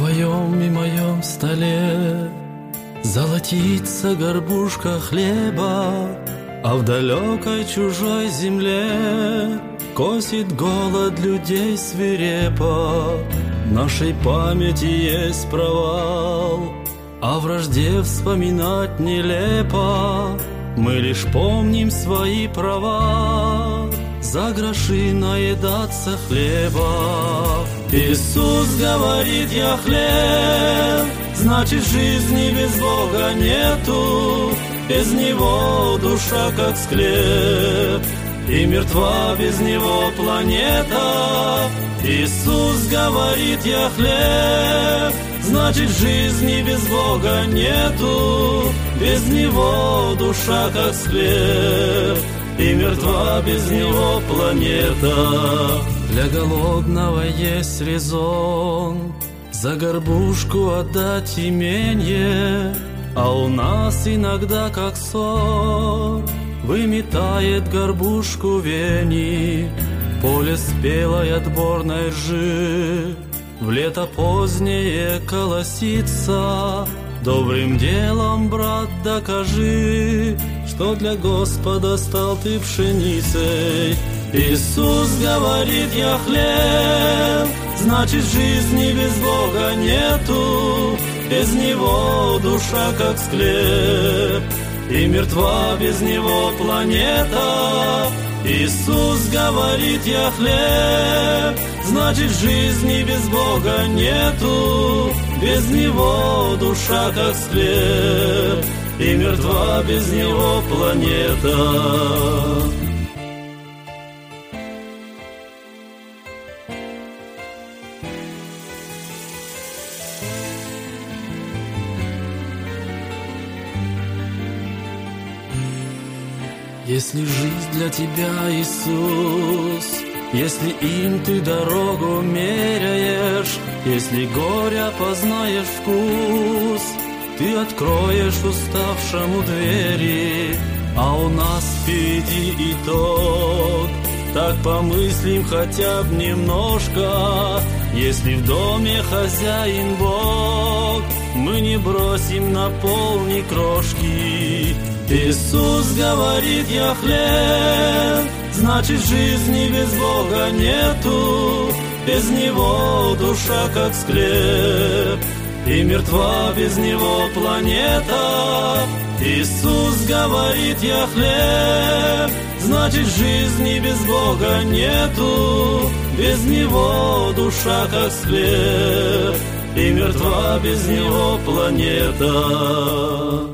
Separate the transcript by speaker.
Speaker 1: твоем и моем столе золотится горбушка хлеба, а в далекой чужой земле косит голод людей свирепо. В нашей памяти есть провал, о вражде вспоминать нелепо. Мы лишь помним свои права, за гроши наедаться хлеба. Иисус говорит: я хлеб, значит жизни без Бога нету. Без Него душа как склеп, и мертва без Него планета. Иисус говорит: я хлеб, значит жизни без Бога нету. Без Него душа как склеп, и мертва без Него планета. Для голодного есть резон за горбушку отдать именье, а у нас иногда как ссор выметает горбушку веник. Поле спелой отборной ржи в лето позднее колосится. Добрым делом, брат, докажи, что для Господа стал ты пшеницей. Иисус говорит: я хлеб, значит жизни без Бога нету. Без Него душа как склеп, и мертва без Него планета. Иисус говорит: я хлеб, значит жизни без Бога нету. Без Него душа как склеп, и мертва без Него планета. Если жизнь для тебя Иисус, если им ты дорогу меряешь, если горя познаешь вкус, ты откроешь уставшему двери, а у нас впереди итог. Так помыслим хотя бы немножко, если в доме хозяин Бог, мы не бросим на пол ни крошки. Иисус говорит: я хлеб, значит жизни без Бога нету. Без Него душа как склеп, и мертва без Него планета. Иисус говорит: я хлеб, значит жизни без Бога нету. Без Него душа как склеп, и мертва без Него планета.